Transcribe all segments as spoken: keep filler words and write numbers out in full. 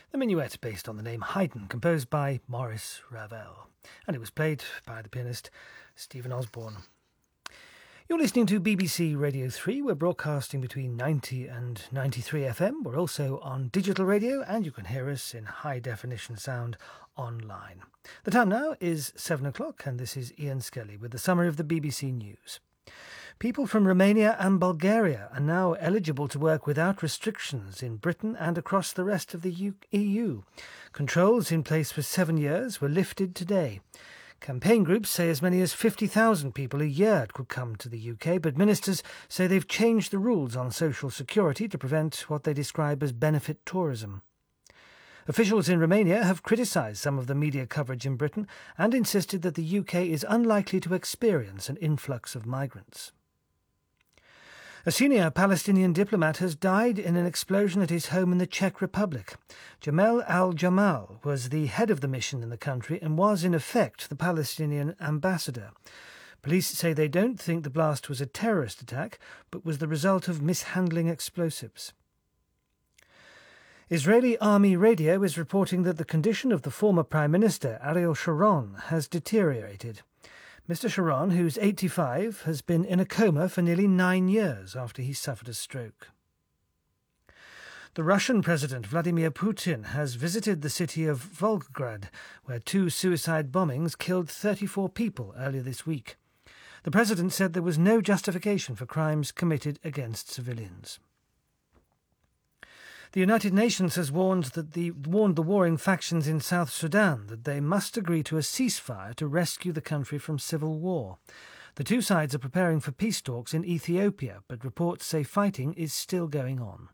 The minuet, based on the name Haydn, composed by Maurice Ravel, and it was played by the pianist Stephen Osborne. You're listening to B B C Radio three. We're broadcasting between ninety and ninety-three F M. We're also on digital radio, and you can hear us in high-definition sound online. The time now is seven o'clock, and this is Ian Skelly with the summary of the B B C News. People from Romania and Bulgaria are now eligible to work without restrictions in Britain and across the rest of the E U. Controls in place for seven years were lifted today. Campaign groups say as many as fifty thousand people a year could come to the U K, but ministers say they've changed the rules on social security to prevent what they describe as benefit tourism. Officials in Romania have criticised some of the media coverage in Britain and insisted that the U K is unlikely to experience an influx of migrants. A senior Palestinian diplomat has died in an explosion at his home in the Czech Republic. Jamel al-Jamal was the head of the mission in the country and was, in effect, the Palestinian ambassador. Police say they don't think the blast was a terrorist attack, but was the result of mishandling explosives. Israeli army radio is reporting that the condition of the former Prime Minister, Ariel Sharon, has deteriorated. Mister Sharon, who's eighty-five, has been in a coma for nearly nine years after he suffered a stroke. The Russian President Vladimir Putin has visited the city of Volgograd, where two suicide bombings killed thirty-four people earlier this week. The president said there was no justification for crimes committed against civilians. The United Nations has warned that the warned the warring factions in South Sudan that they must agree to a ceasefire to rescue the country from civil war. The two sides are preparing for peace talks in Ethiopia, but reports say fighting is still going on.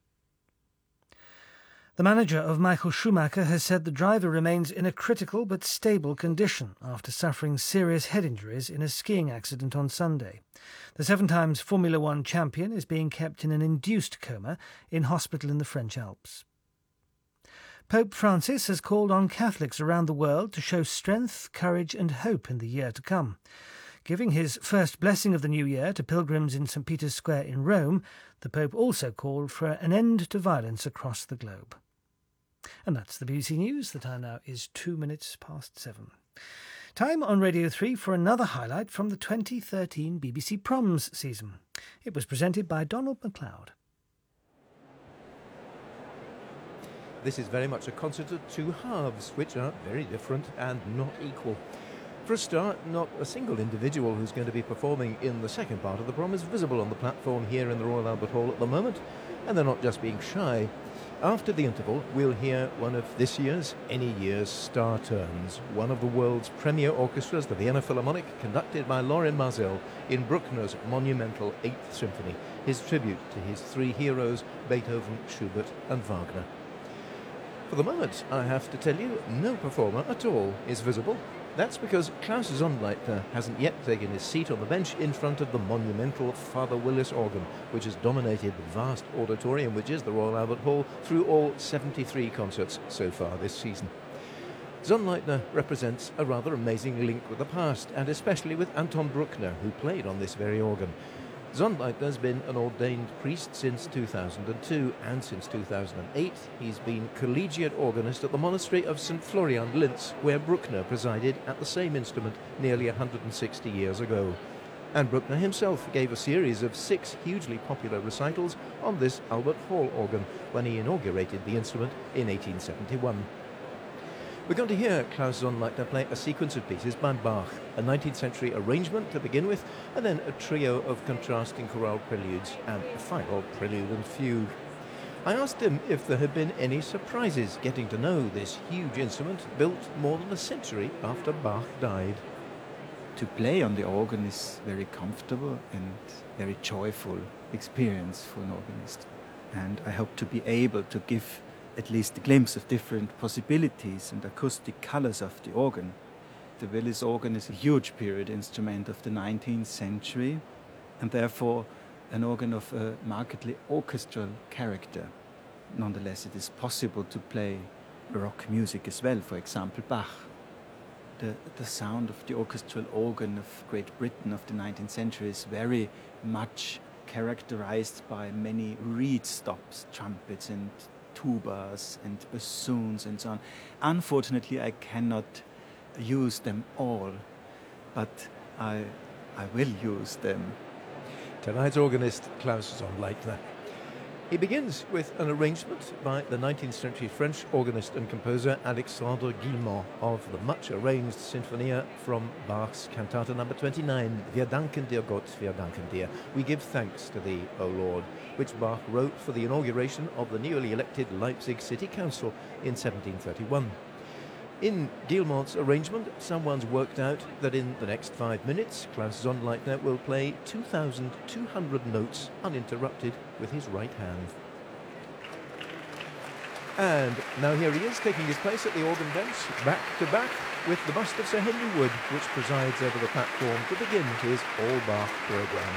The manager of Michael Schumacher has said the driver remains in a critical but stable condition after suffering serious head injuries in a skiing accident on Sunday. The seven times Formula One champion is being kept in an induced coma in hospital in the French Alps. Pope Francis has called on Catholics around the world to show strength, courage and hope in the year to come. Giving his first blessing of the new year to pilgrims in St Peter's Square in Rome, the Pope also called for an end to violence across the globe. And that's the B B C News. The time now is two minutes past seven. Time on Radio three for another highlight from the twenty thirteen B B C Proms season. It was presented by Donald MacLeod. This is very much a concert of two halves, which are very different and not equal. For a start, not a single individual who's going to be performing in the second part of the prom is visible on the platform here in the Royal Albert Hall at the moment, and they're not just being shy. After the interval, we'll hear one of this year's, any year's star turns, one of the world's premier orchestras, the Vienna Philharmonic, conducted by Lorin Maazel in Bruckner's monumental Eighth Symphony, his tribute to his three heroes, Beethoven, Schubert and Wagner. For the moment, I have to tell you, no performer at all is visible. That's because Klaus Sonnleithner hasn't yet taken his seat on the bench in front of the monumental Father Willis organ, which has dominated the vast auditorium which is the Royal Albert Hall through all seventy-three concerts so far this season. Sonnleithner represents a rather amazing link with the past, and especially with Anton Bruckner, who played on this very organ. Sonnleithner's been an ordained priest since two thousand two, and since two thousand eight he's been collegiate organist at the monastery of Saint Florian Linz, where Bruckner presided at the same instrument nearly one hundred sixty years ago. And Bruckner himself gave a series of six hugely popular recitals on this Albert Hall organ when he inaugurated the instrument in eighteen seventy-one. We're going to hear Klaus Sonnleithner play a sequence of pieces by Bach, a nineteenth century arrangement to begin with, and then a trio of contrasting chorale preludes and a final prelude and fugue. I asked him if there had been any surprises getting to know this huge instrument built more than a century after Bach died. To play on the organ is very comfortable and very joyful experience for an organist. And I hope to be able to give at least a glimpse of different possibilities and acoustic colors of the organ. The Willis organ is a huge period instrument of the nineteenth century, and therefore an organ of a markedly orchestral character. Nonetheless, it is possible to play Baroque music as well, for example Bach. The, the sound of the orchestral organ of Great Britain of the nineteenth century is very much characterized by many reed stops, trumpets and tubas and bassoons and so on. Unfortunately, I cannot use them all, but I, I will use them. Tonight's organist, Klaus Sonnleithner. He begins with an arrangement by the nineteenth century French organist and composer Alexandre Guilmant of the much-arranged Sinfonia from Bach's Cantata number twenty-nine, Wir danken dir Gott, wir danken dir. We give thanks to thee, O Lord, which Bach wrote for the inauguration of the newly elected Leipzig City Council in seventeen thirty-one. In Guilmant's arrangement, someone's worked out that in the next five minutes, Klaus Sonnleithner will play two thousand two hundred notes uninterrupted with his right hand. And now here he is, taking his place at the organ bench, back to back with the bust of Sir Henry Wood, which presides over the platform to begin his all-Bach programme.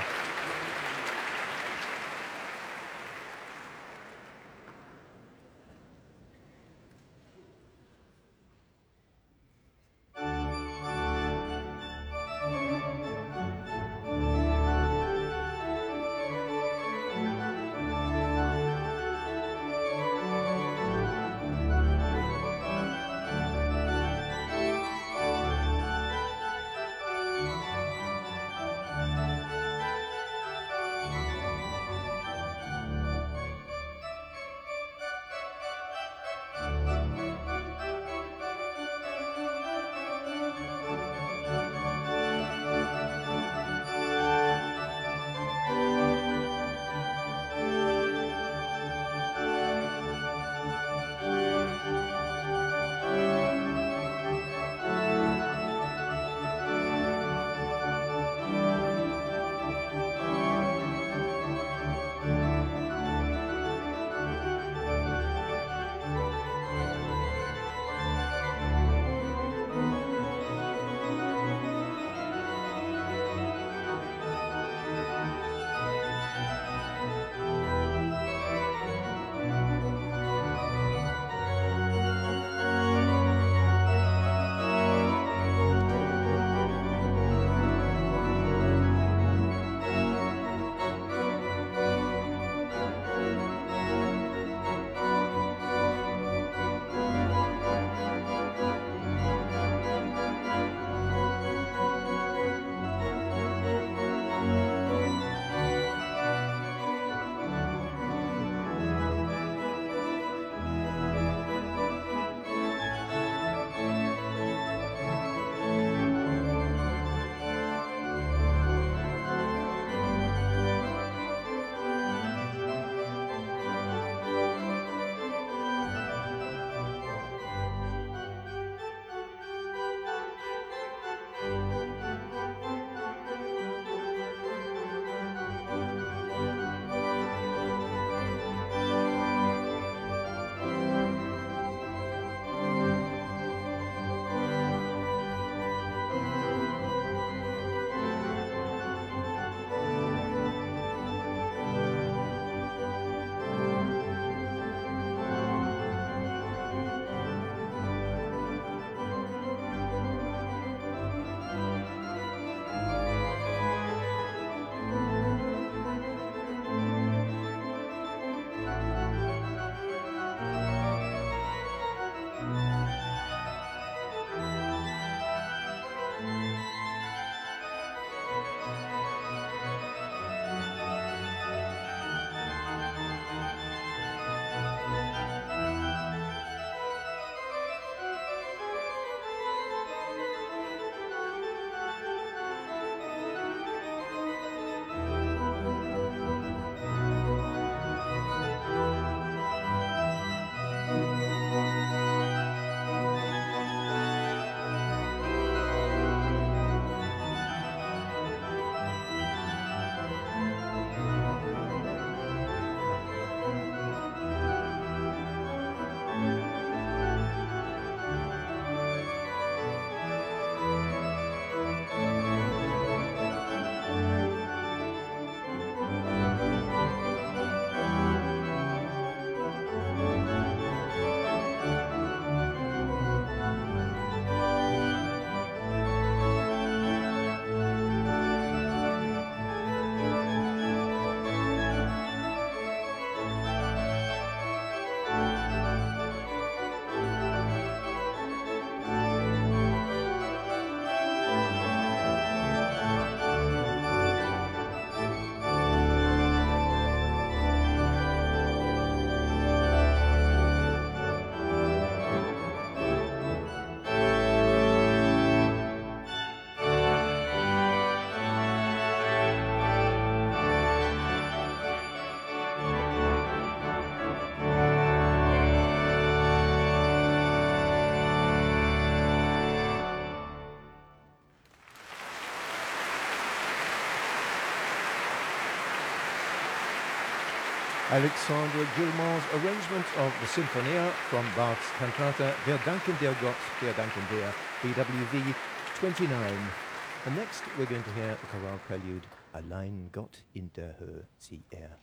Alexandre Guillemot's arrangement of the Sinfonia from Bach's cantata Wir danken dir Gott, wir danken dir, B W V twenty-nine. And next we're going to hear the chorale prelude, Allein Gott in der Höhe sie er.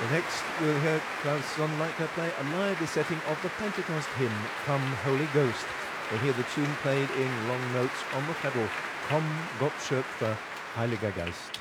Next, we'll hear Klaus Sonnleitner play a live resetting of the Pentecost hymn, Come Holy Ghost. We'll hear the tune played in long notes on the pedal, Komm Gott Schöpfer, Heiliger Geist.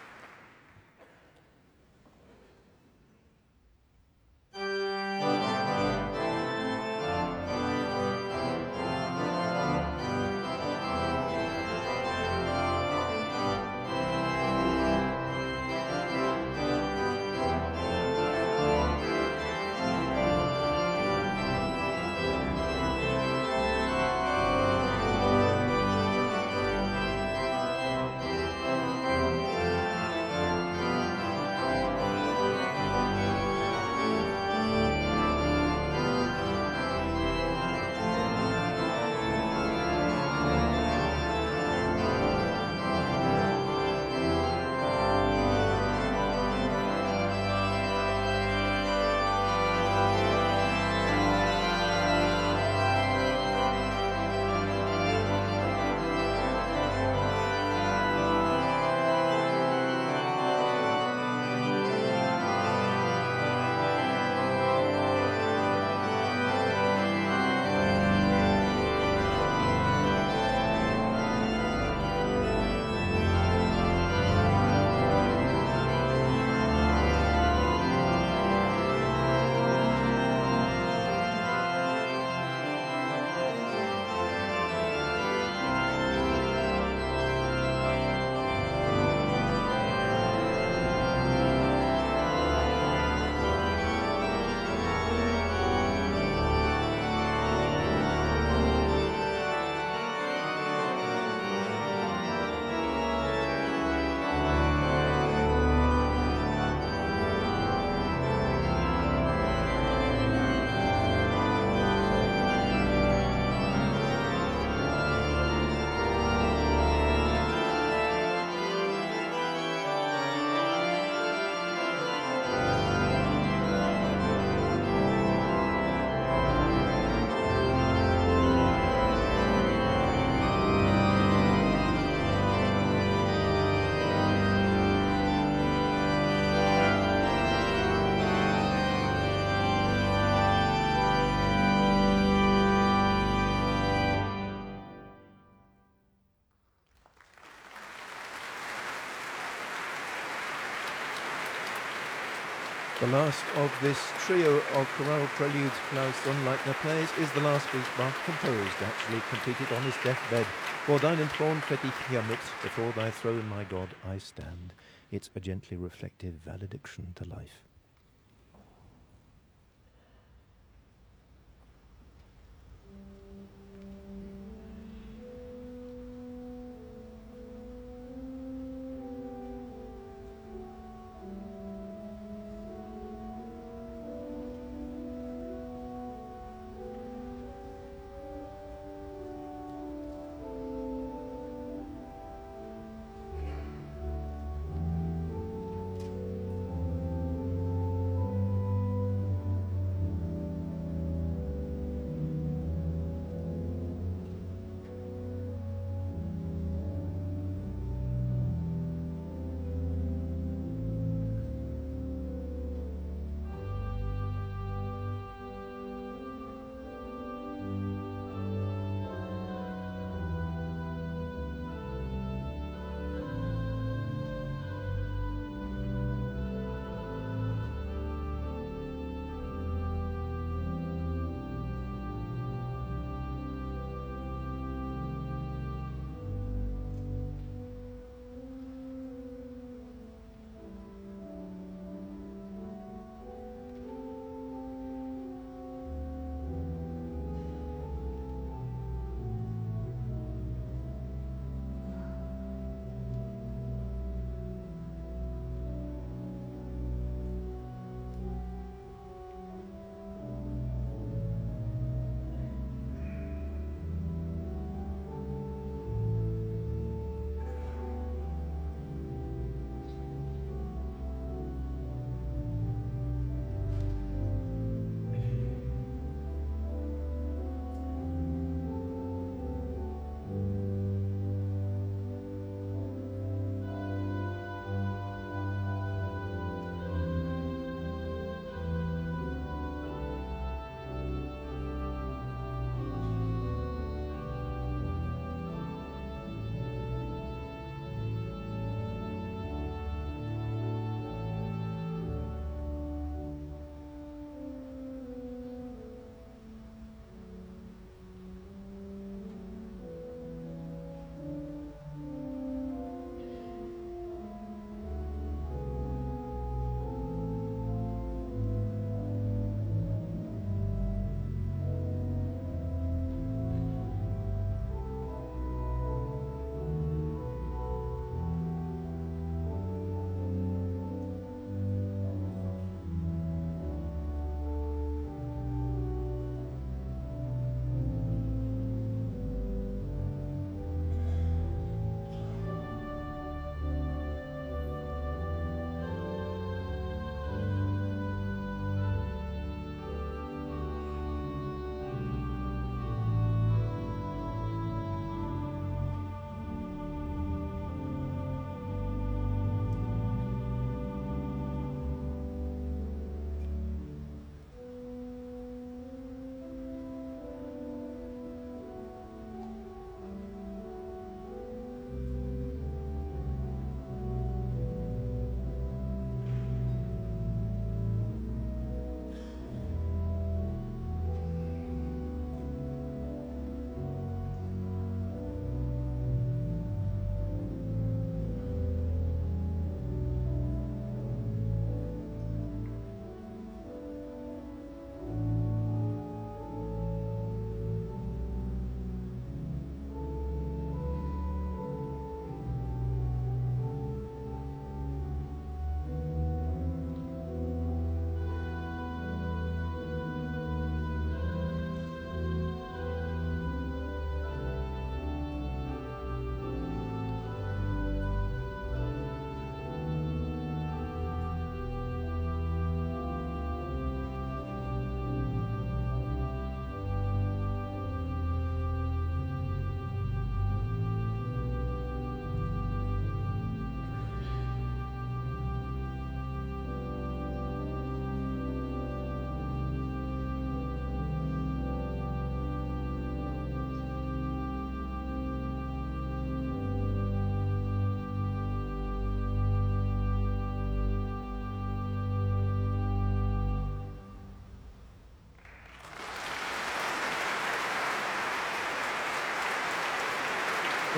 The last of this trio of chorale preludes Klaus Sonnleitner plays is the last piece Bach composed, actually completed on his deathbed. Vor deinen Thron tritt ich hiermit, before thy throne, my God, I stand. It's a gently reflective valediction to life.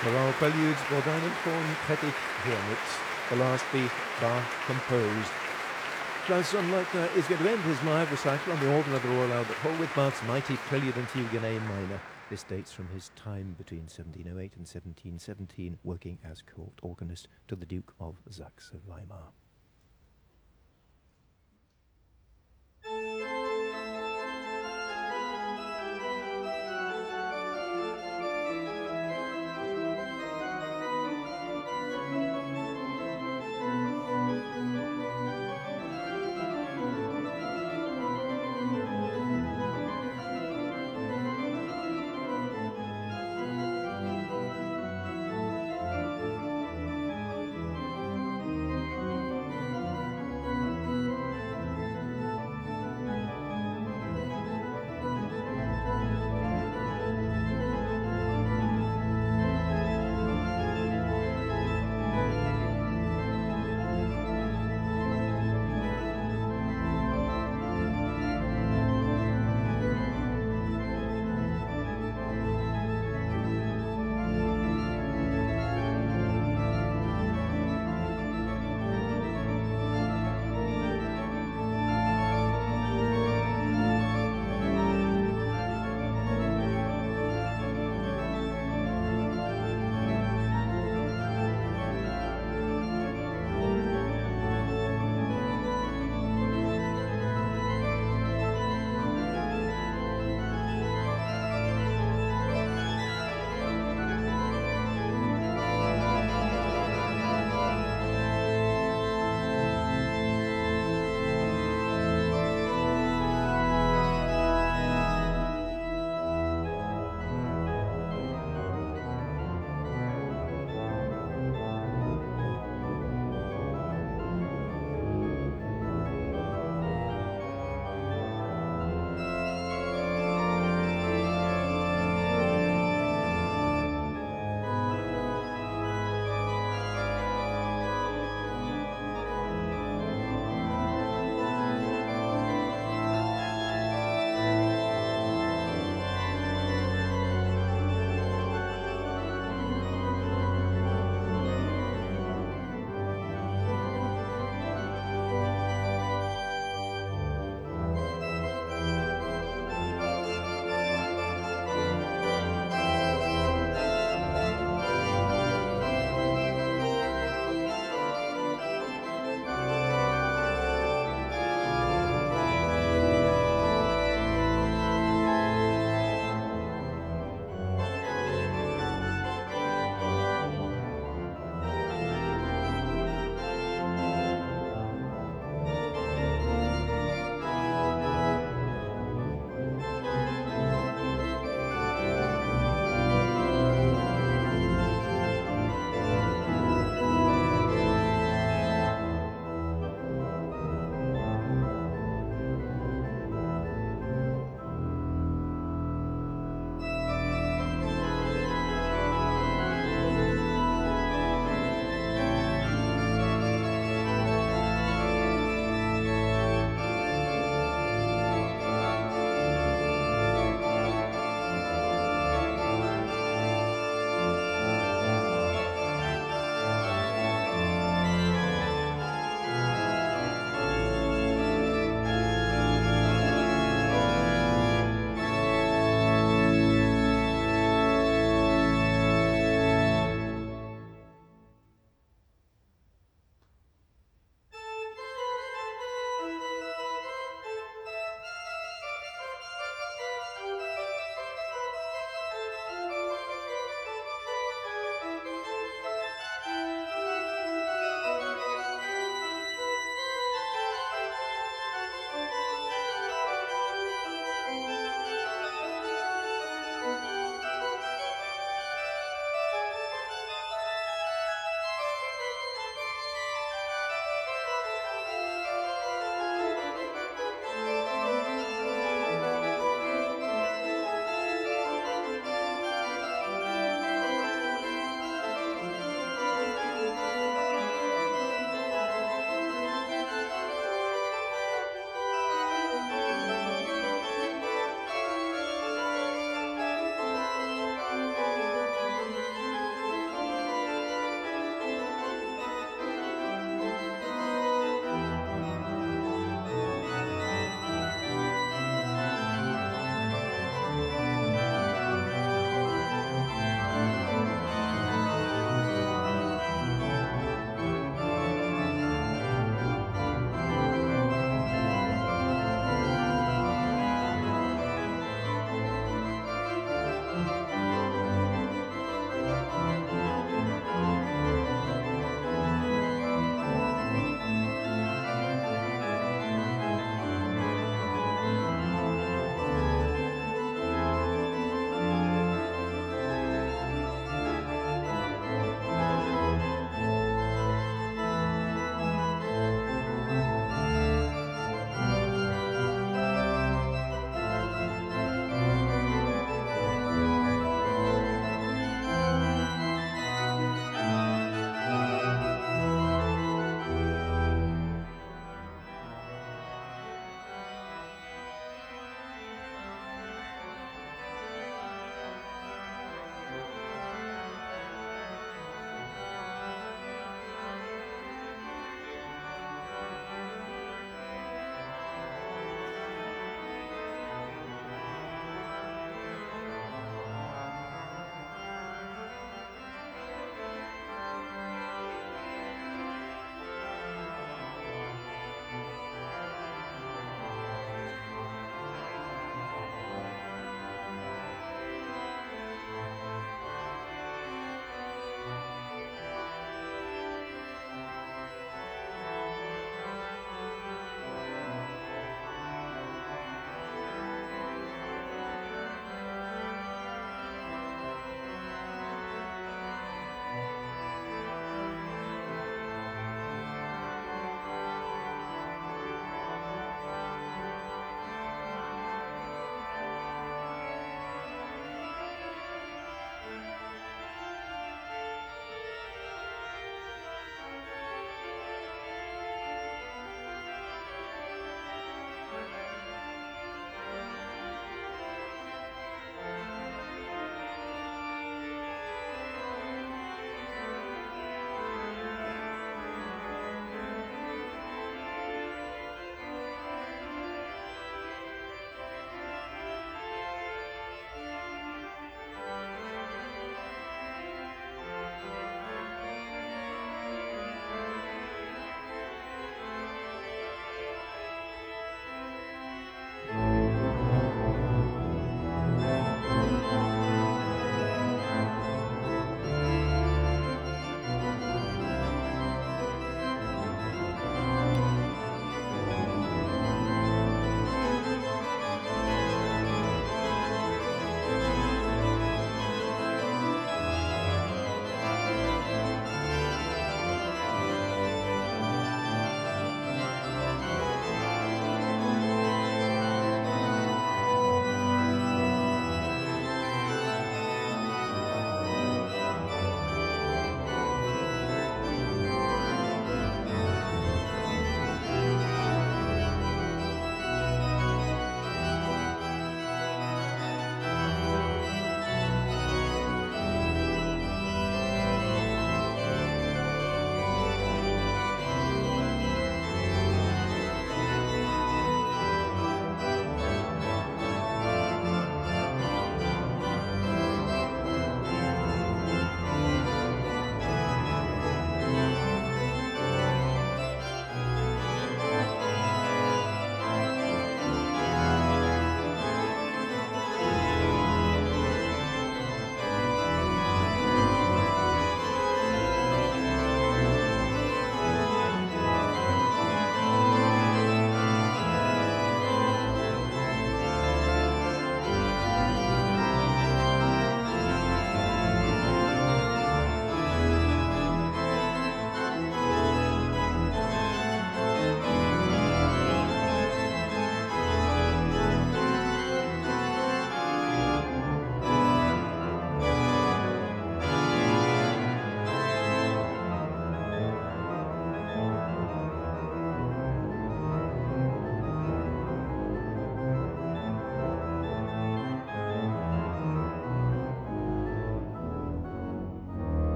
Chorale Preludes for Diamond Horn Pettit Hornets, the last be Bach composed. Klaus Sonnleitner is going to end his live recital on the organ of the Royal Albert Hall with Bach's mighty Prelude and Fugue in A minor. This dates from his time between seventeen oh eight and seventeen seventeen, working as court organist to the Duke of Saxe Weimar.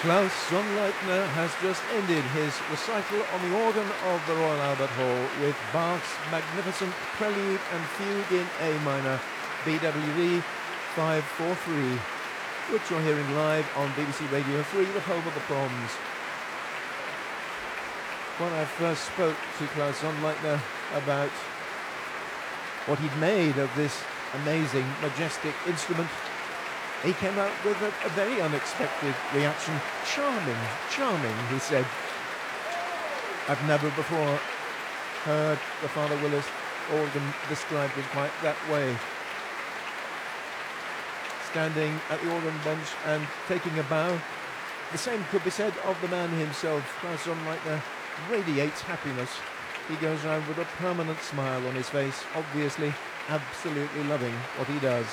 Klaus Sonnleitner has just ended his recital on the organ of the Royal Albert Hall with Bach's magnificent Prelude and Fugue in A minor, B W V five four three, which you're hearing live on B B C Radio three, the home of the Proms. When I first spoke to Klaus Sonnleitner about what he'd made of this amazing, majestic instrument, he came out with a, a very unexpected reaction. Charming, charming, he said. I've never before heard the Father Willis organ described in quite that way. Standing at the organ bench and taking a bow. The same could be said of the man himself. Klaus Sonnleitner radiates happiness. He goes around with a permanent smile on his face, obviously absolutely loving what he does.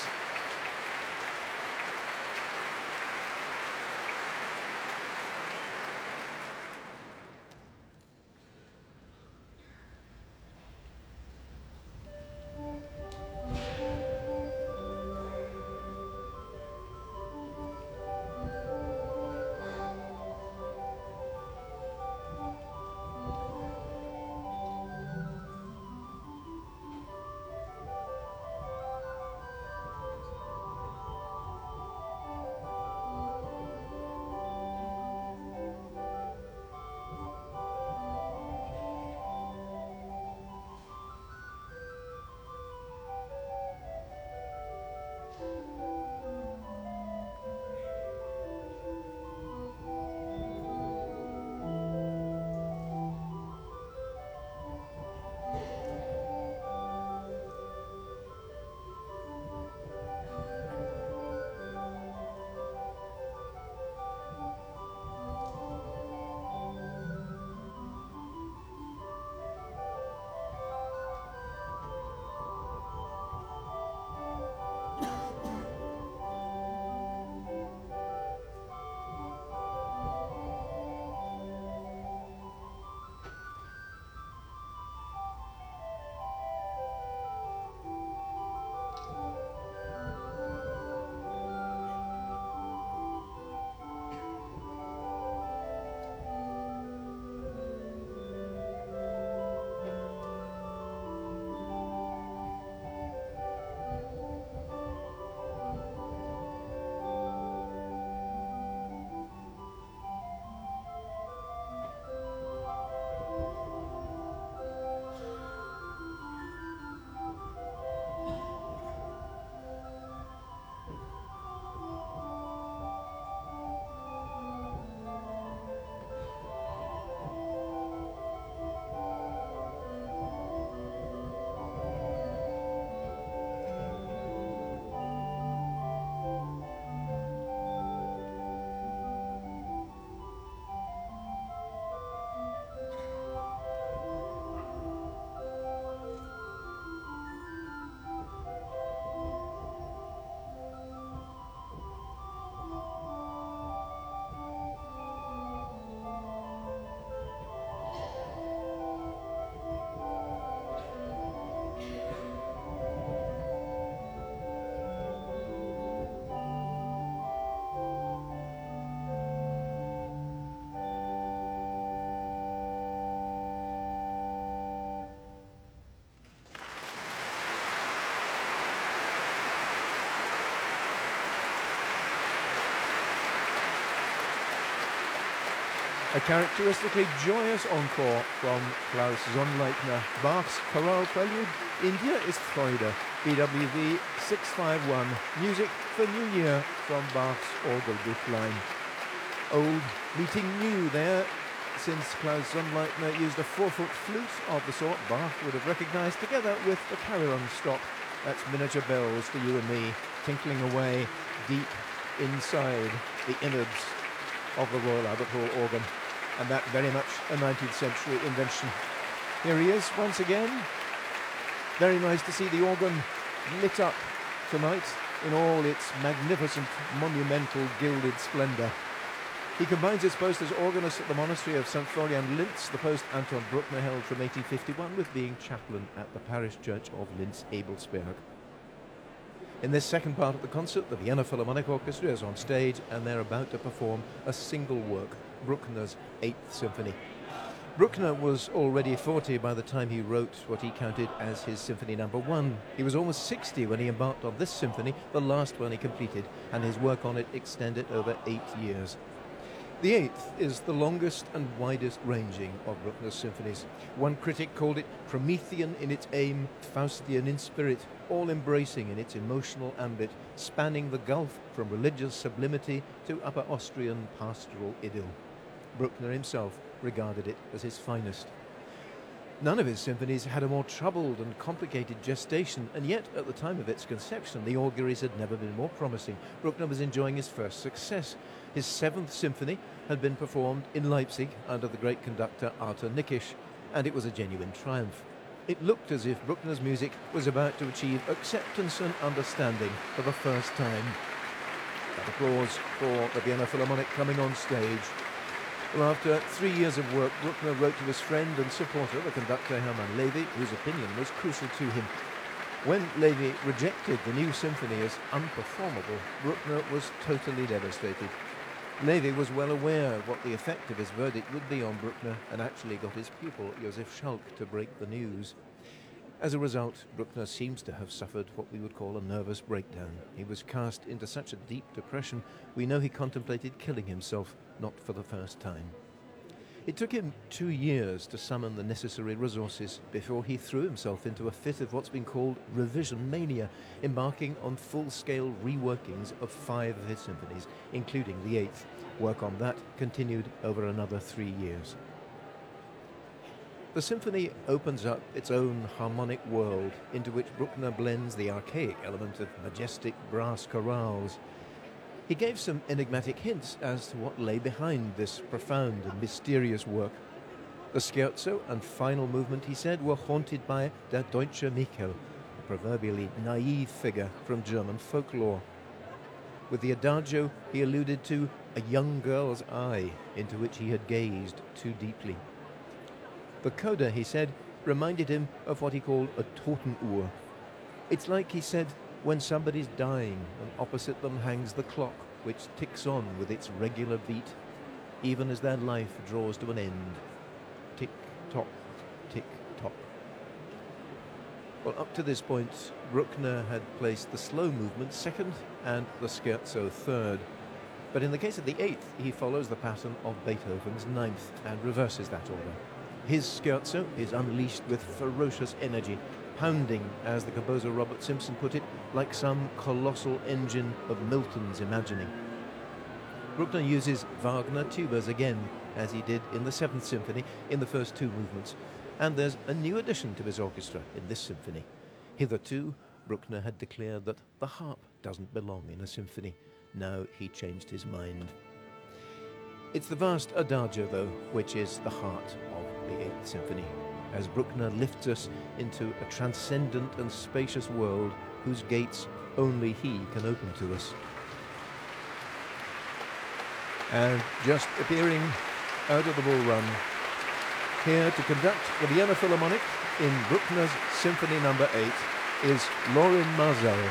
A characteristically joyous encore from Klaus Sonnleitner. Bach's Chorale Prelude, India is Freude, B W V six five one, music for New Year from Bach's Orgelbuchlein. Old meeting new there, since Klaus Sonnleitner used a four-foot flute of the sort Bach would have recognised, together with the carillon stop. That's miniature bells for you and me, tinkling away deep inside the innards of the Royal Albert Hall organ, and that very much a nineteenth century invention. Here he is once again. Very nice to see the organ lit up tonight in all its magnificent, monumental, gilded splendour. He combines his post as organist at the monastery of Saint Florian Linz, the post Anton Bruckner held from eighteen fifty-one, with being chaplain at the parish church of Linz-Ebelsberg. In this second part of the concert, the Vienna Philharmonic Orchestra is on stage and they're about to perform a single work, Bruckner's Eighth Symphony. Bruckner was already forty by the time he wrote what he counted as his Symphony Number One. He was almost sixty when he embarked on this symphony, the last one he completed, and his work on it extended over eight years. The Eighth is the longest and widest ranging of Bruckner's symphonies. One critic called it Promethean in its aim, Faustian in spirit, all-embracing in its emotional ambit, spanning the gulf from religious sublimity to Upper Austrian pastoral idyll. Bruckner himself regarded it as his finest. None of his symphonies had a more troubled and complicated gestation, and yet at the time of its conception the auguries had never been more promising. Bruckner was enjoying his first success. His Seventh Symphony had been performed in Leipzig under the great conductor Arthur Nikisch, and it was a genuine triumph. It looked as if Bruckner's music was about to achieve acceptance and understanding for the first time. That applause for the Vienna Philharmonic coming on stage. Well, after three years of work, Bruckner wrote to his friend and supporter, the conductor Hermann Levy, whose opinion was crucial to him. When Levy rejected the new symphony as unperformable, Bruckner was totally devastated. Levy was well aware of what the effect of his verdict would be on Bruckner and actually got his pupil, Josef Schalk, to break the news. As a result, Bruckner seems to have suffered what we would call a nervous breakdown. He was cast into such a deep depression, we know he contemplated killing himself, not for the first time. It took him two years to summon the necessary resources before he threw himself into a fit of what's been called revision mania, embarking on full-scale reworkings of five of his symphonies, including the Eighth. Work on that continued over another three years. The symphony opens up its own harmonic world into which Bruckner blends the archaic element of majestic brass chorales. He gave some enigmatic hints as to what lay behind this profound and mysterious work. The scherzo and final movement, he said, were haunted by der Deutsche Michel, a proverbially naive figure from German folklore. With the adagio, he alluded to a young girl's eye into which he had gazed too deeply. The coda, he said, reminded him of what he called a Totenuhr. It's like, he said, when somebody's dying and opposite them hangs the clock, which ticks on with its regular beat, even as their life draws to an end. Tick-tock, tick-tock. Well, up to this point, Bruckner had placed the slow movement second and the scherzo third. But in the case of the Eighth, he follows the pattern of Beethoven's Ninth and reverses that order. His scherzo is unleashed with ferocious energy, pounding, as the composer Robert Simpson put it, like some colossal engine of Milton's imagining. Bruckner uses Wagner tubas again, as he did in the Seventh Symphony in the first two movements, and there's a new addition to his orchestra in this symphony. Hitherto, Bruckner had declared that the harp doesn't belong in a symphony. Now he changed his mind. It's the vast adagio, though, which is the heart of the Eighth Symphony, as Bruckner lifts us into a transcendent and spacious world whose gates only he can open to us. And just appearing out of the bull run, here to conduct the Vienna Philharmonic in Bruckner's Symphony Number Eight is Lorin Maazel.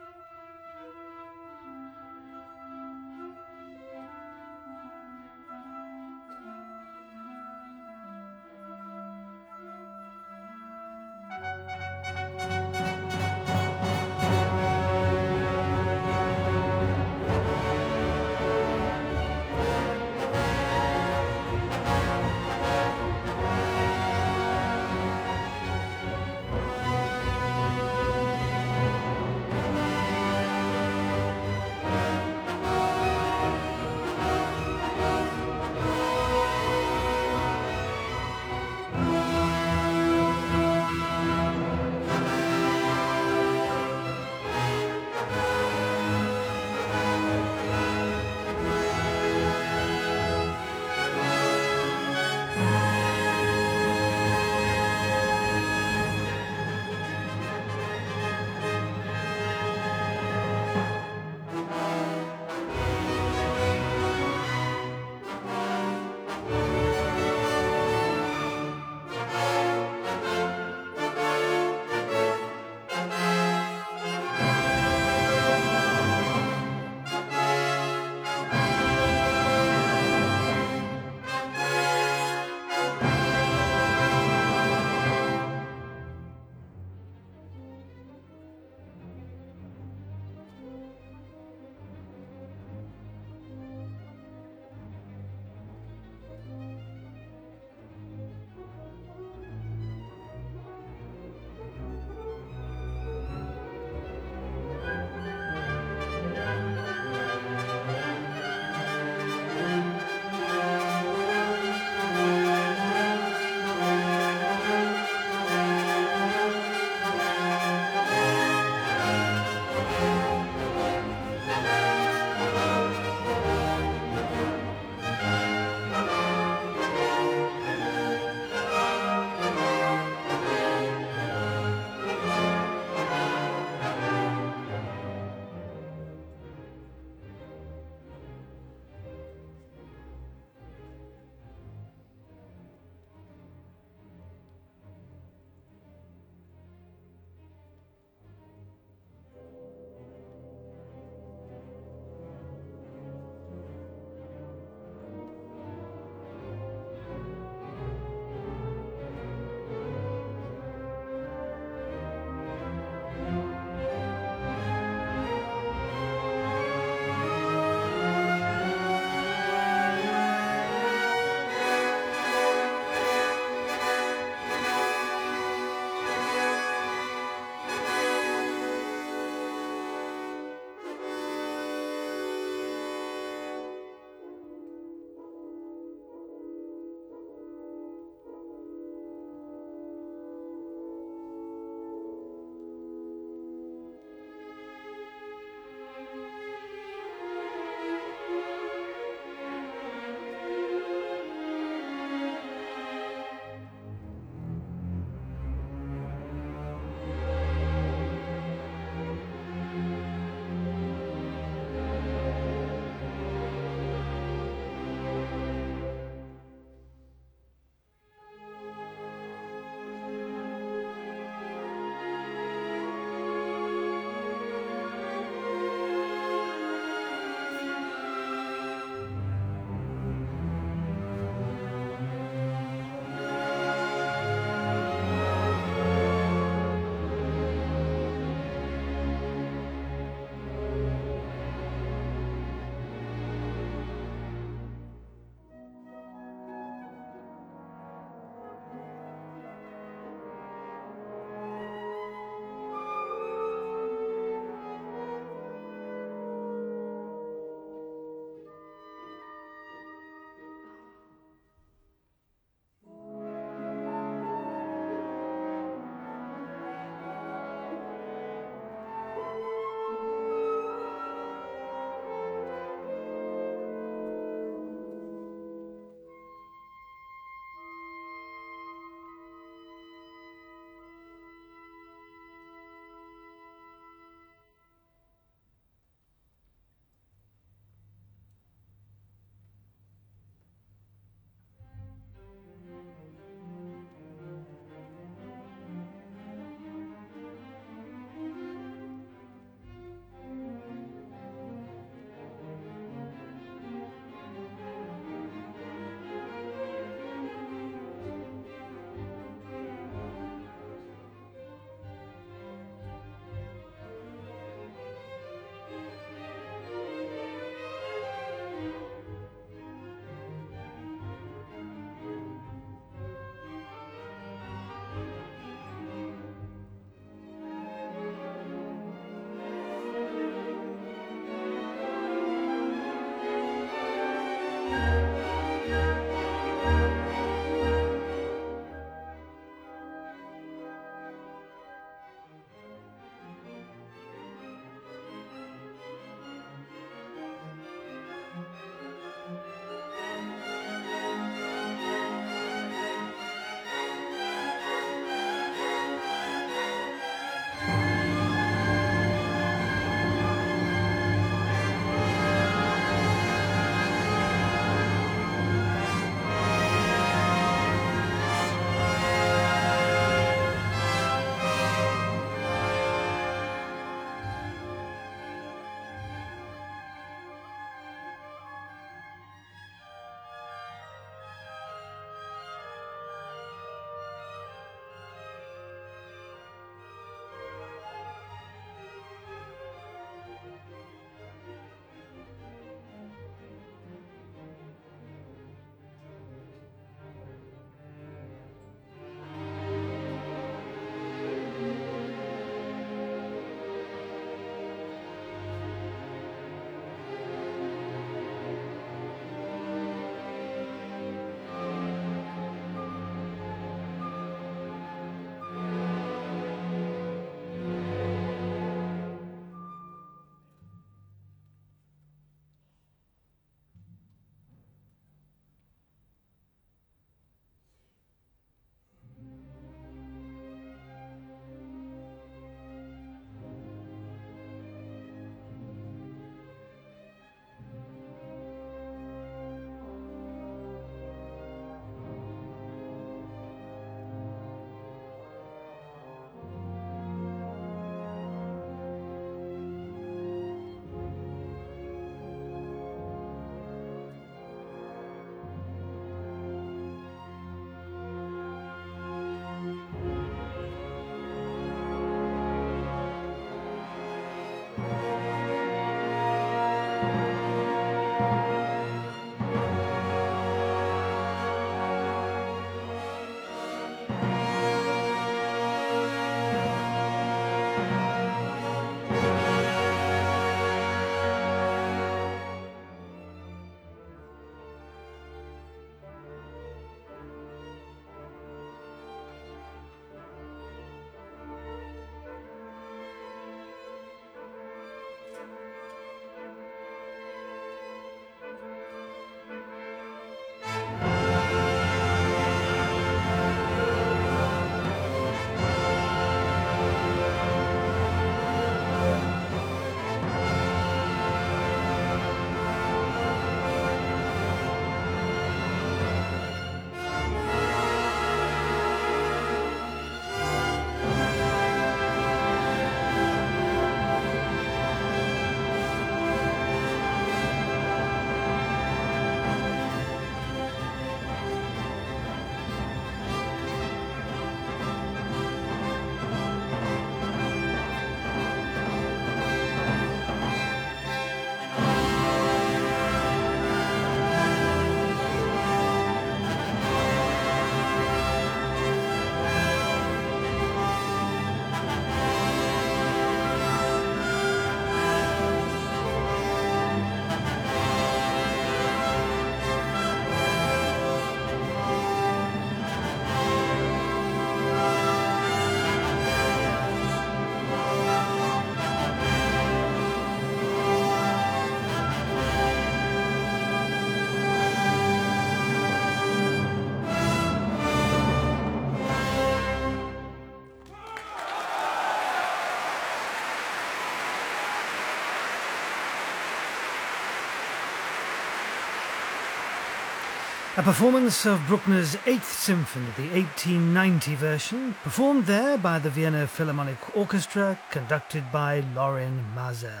A performance of Bruckner's Eighth Symphony, the eighteen ninety version, performed there by the Vienna Philharmonic Orchestra, conducted by Lorin Maazel.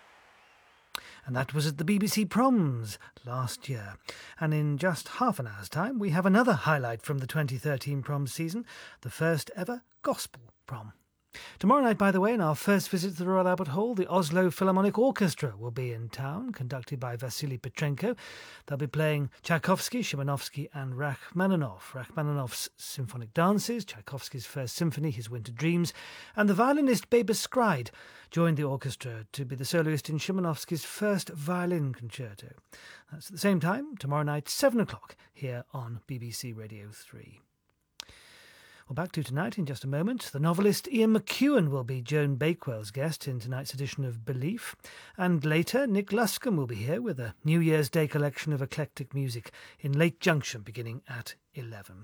And that was at the B B C Proms last year. And in just half an hour's time, we have another highlight from the twenty thirteen Proms season, the first ever Gospel Prom. Tomorrow night, by the way, in our first visit to the Royal Albert Hall, the Oslo Philharmonic Orchestra will be in town, conducted by Vasily Petrenko. They'll be playing Tchaikovsky, Szymanowski and Rachmaninoff. Rachmaninoff's Symphonic Dances, Tchaikovsky's First Symphony, His Winter Dreams, and the violinist Baber Scride joined the orchestra to be the soloist in Szymanowski's First Violin Concerto. That's at the same time, tomorrow night, seven o'clock, here on B B C Radio three. Well, back to tonight in just a moment. The novelist Ian McEwan will be Joan Bakewell's guest in tonight's edition of Belief. And later, Nick Luscombe will be here with a New Year's Day collection of eclectic music in Lake Junction beginning at eleven.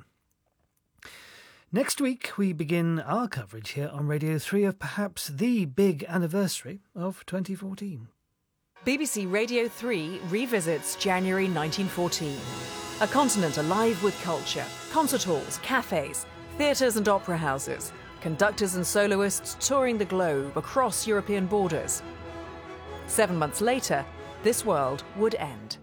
Next week, we begin our coverage here on Radio three of perhaps the big anniversary of twenty fourteen. B B C Radio three revisits January nineteen fourteen. A continent alive with culture, concert halls, cafes, theatres and opera houses, conductors and soloists touring the globe across European borders. Seven months later, this world would end.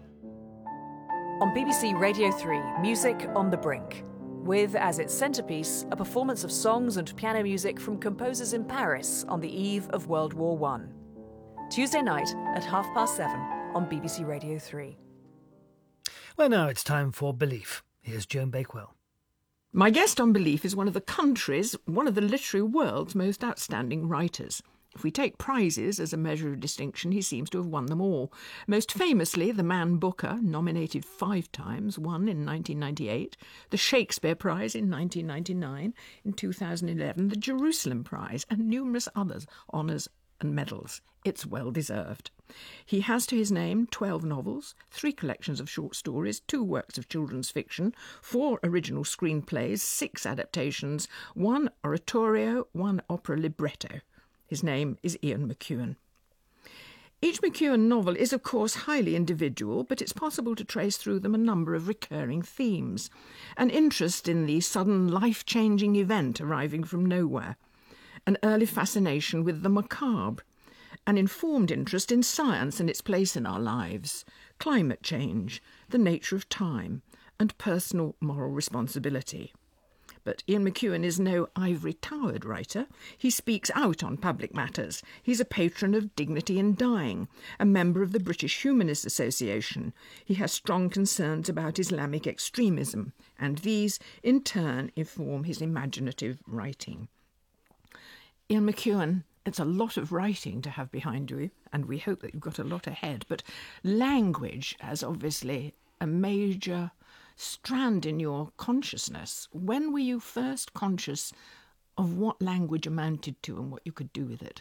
On B B C Radio three, Music on the Brink, with as its centrepiece a performance of songs and piano music from composers in Paris on the eve of World War One. Tuesday night at half past seven on B B C Radio three. Well, now it's time for Belief. Here's Joan Bakewell. My guest on Belief is one of the country's, one of the literary world's most outstanding writers. If we take prizes as a measure of distinction, he seems to have won them all. Most famously, the Man Booker, nominated five times, won in nineteen ninety-eight, the Shakespeare Prize in nineteen ninety-nine, in two thousand eleven, the Jerusalem Prize, and numerous others honours and medals. It's well deserved. He has to his name twelve novels, three collections of short stories, two works of children's fiction, four original screenplays, six adaptations, one oratorio, one opera libretto. His name is Ian McEwan. Each McEwan novel is, of course, highly individual, but it's possible to trace through them a number of recurring themes. An interest in the sudden life-changing event arriving from nowhere, an early fascination with the macabre, an informed interest in science and its place in our lives, climate change, the nature of time, and personal moral responsibility. But Ian McEwan is no ivory-towered writer. He speaks out on public matters. He's a patron of dignity in dying, a member of the British Humanist Association. He has strong concerns about Islamic extremism, and these, in turn, inform his imaginative writing. Ian McEwan, it's a lot of writing to have behind you, and we hope that you've got a lot ahead, but language as obviously a major strand in your consciousness. When were you first conscious of what language amounted to and what you could do with it?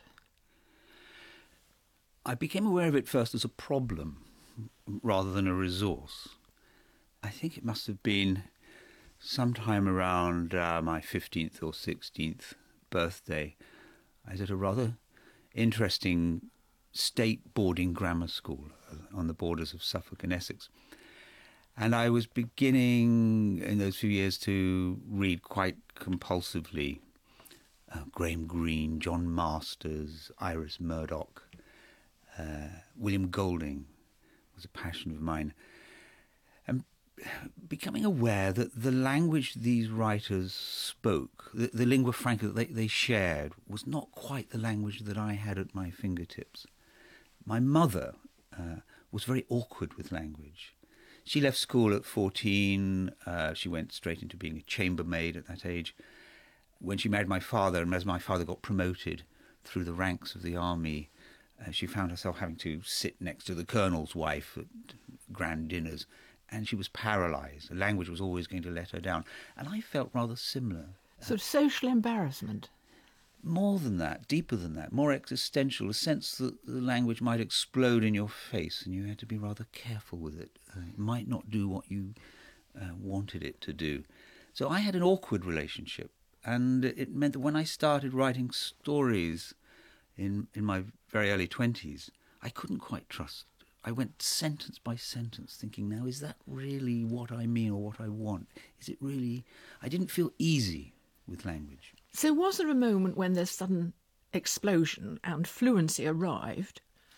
I became aware of it first as a problem rather than a resource. I think it must have been sometime around uh, my fifteenth or sixteenth birthday. I was at a rather interesting state boarding grammar school on the borders of Suffolk and Essex. And I was beginning in those few years to read quite compulsively uh, Graham Greene, John Masters, Iris Murdoch, uh, William Golding was a passion of mine. And becoming aware that the language these writers spoke, the, the lingua franca that they, they shared, was not quite the language that I had at my fingertips. My mother uh, was very awkward with language. She left school at fourteen. Uh, she went straight into being a chambermaid at that age. When she married my father, and as my father got promoted through the ranks of the army, uh, she found herself having to sit next to the colonel's wife at grand dinners, and she was paralysed. The language was always going to let her down. And I felt rather similar. Sort of social embarrassment. More than that, deeper than that, more existential, a sense that the language might explode in your face and you had to be rather careful with it. Uh, it might not do what you uh, wanted it to do. So I had an awkward relationship, and it meant that when I started writing stories in, in my very early twenties, I couldn't quite trust I went sentence by sentence thinking, now, is that really what I mean or what I want? Is it really... I didn't feel easy with language. So was there a moment when the sudden explosion and fluency arrived?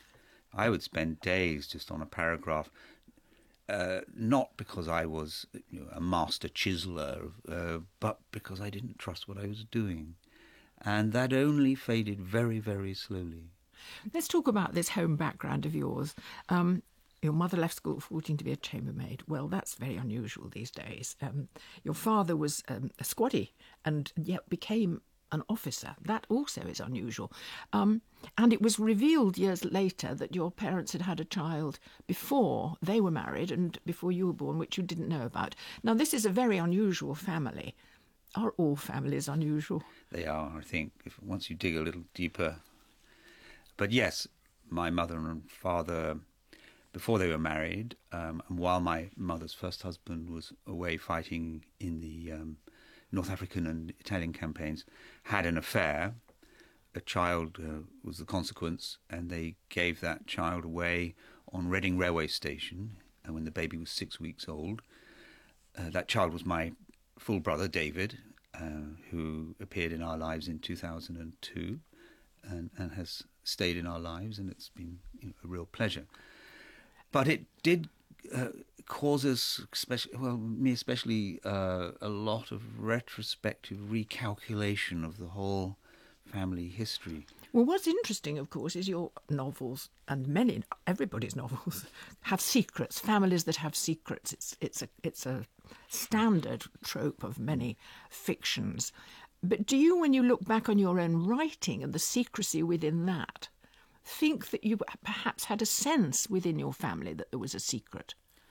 I would spend days just on a paragraph, uh, not because I was you know, a master chiseler, uh, but because I didn't trust what I was doing. And that only faded very, very slowly. Let's talk about this home background of yours. Um, your mother left school at fourteen to be a chambermaid. Well, that's very unusual these days. Um, your father was um, a squaddy and yet became an officer. That also is unusual. Um, and it was revealed years later that your parents had had a child before they were married and before you were born, which you didn't know about. Now, this is a very unusual family. Are all families unusual? They are, I think, if once you dig a little deeper. But yes, my mother and father, before they were married, um, and while my mother's first husband was away fighting in the um, North African and Italian campaigns, had an affair. A child uh, was the consequence, and they gave that child away on Reading railway station, and when the baby was six weeks old. Uh, that child was my full brother, David, uh, who appeared in our lives in two thousand two and, and has stayed in our lives, and it's been you know, a real pleasure. But it did uh, cause us, especially, well, me especially, uh, a lot of retrospective recalculation of the whole family history. Well, what's interesting, of course, is your novels, and many, everybody's novels, have secrets, families that have secrets. It's, it's, a, it's a standard trope of many fictions. But do you, when you look back on your own writing and the secrecy within that, think that you perhaps had a sense within your family that there was a secret?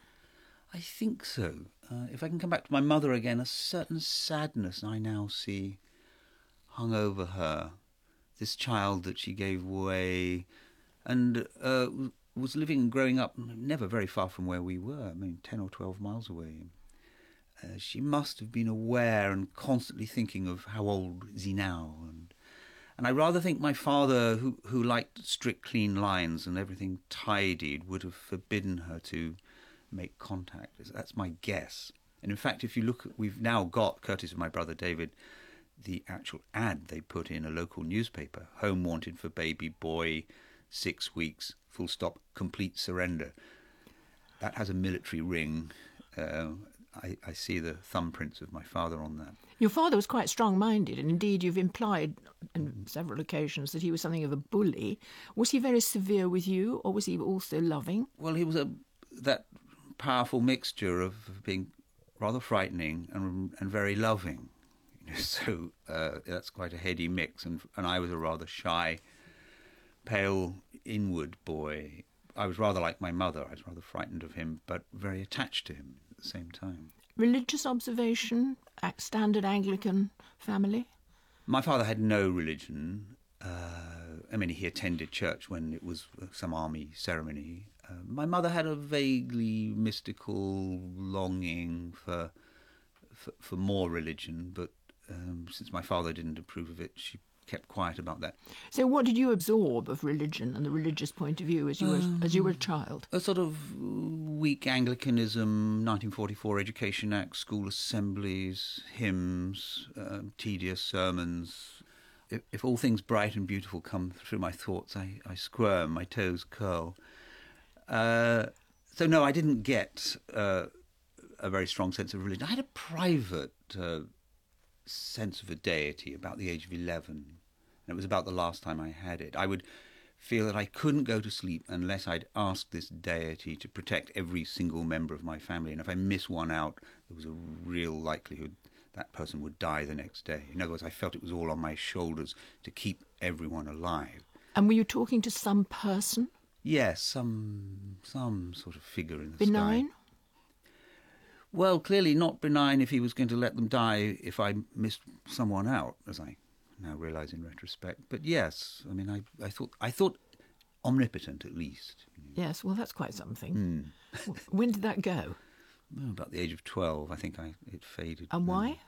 I think so. Uh, if I can come back to my mother again, a certain sadness I now see hung over her. This child that she gave away and uh, was living and growing up never very far from where we were, I mean, ten or twelve miles away. Uh, she must have been aware and constantly thinking of how old is he now. And and I rather think my father, who, who liked strict, clean lines and everything tidied, would have forbidden her to make contact. That's my guess. And in fact, if you look, at, we've now got, courtesy of my brother David, the actual ad they put in a local newspaper, home wanted for baby boy, six weeks, full stop, complete surrender. That has a military ring. Uh, I, I see the thumbprints of my father on that. Your father was quite strong-minded, and indeed you've implied on several occasions that he was something of a bully. Was he very severe with you, or was he also loving? Well, he was a that powerful mixture of being rather frightening and and very loving. So uh, that's quite a heady mix, and and I was a rather shy, pale, inward boy. I was rather like my mother. I was rather frightened of him, but very attached to him at the same time. Religious observation, standard Anglican family? My father had no religion. Uh, I mean, he attended church when it was some army ceremony. Uh, my mother had a vaguely mystical longing for for, for more religion, but Um, since my father didn't approve of it, she kept quiet about that. So what did you absorb of religion and the religious point of view as you were, um, as you were a child? A sort of weak Anglicanism, nineteen forty-four Education Act, school assemblies, hymns, um, tedious sermons. If, if all things bright and beautiful come through my thoughts, I, I squirm, my toes curl. Uh, so no, I didn't get uh, a very strong sense of religion. I had a private Uh, sense of a deity about the age of eleven, and it was about the last time I had it. I would feel that I couldn't go to sleep unless I'd ask this deity to protect every single member of my family, and if I miss one out, there was a real likelihood that person would die the next day. In other words, I felt it was all on my shoulders to keep everyone alive. And were you talking to some person? Yes, some some sort of figure in the sky. Benign? Well, clearly not benign if he was going to let them die if I missed someone out, as I now realise in retrospect. But yes, I mean, I, I thought I thought omnipotent at least. Yes, well, that's quite something. Mm. When did that go? Well, about the age of twelve, I think I it faded. And why? Um,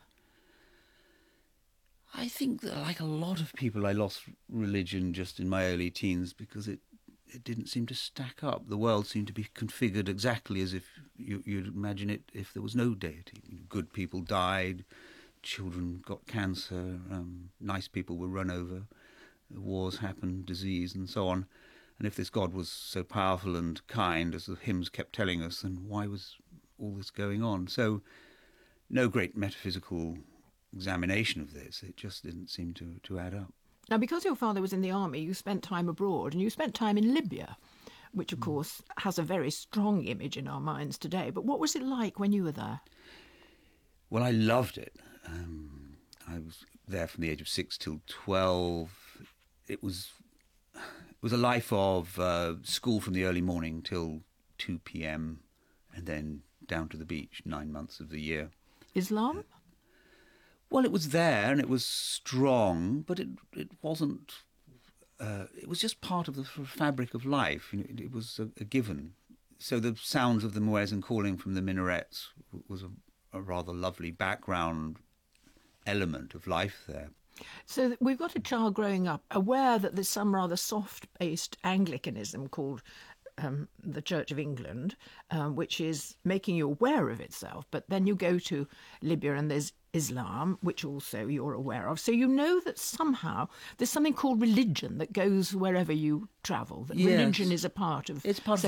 I think that, like a lot of people, I lost religion just in my early teens because it it didn't seem to stack up. The world seemed to be configured exactly as if you, you'd imagine it if there was no deity. Good people died, children got cancer, um, nice people were run over, wars happened, disease and so on. And if this God was so powerful and kind, as the hymns kept telling us, then why was all this going on? So no great metaphysical examination of this. It just didn't seem to, to add up. Now, because your father was in the army, you spent time abroad, and you spent time in Libya, which, of course, has a very strong image in our minds today. But what was it like when you were there? Well, I loved it. Um, I was there from the age of six till twelve. It was it was a life of uh, school from the early morning till two p.m. and then down to the beach nine months of the year. Islam? Well, it was there and it was strong, but it it wasn't. Uh, it was just part of the fabric of life. You know, it, it was a, a given. So the sounds of the muezzin calling from the minarets was a, a rather lovely background element of life there. So we've got a child growing up aware that there's some rather soft-based Anglicanism called um, the Church of England, um, which is making you aware of itself. But then you go to Libya and there's Islam, which also you're aware of. So you know that somehow there's something called religion that goes wherever you travel, that Yes. religion is a part of It's part of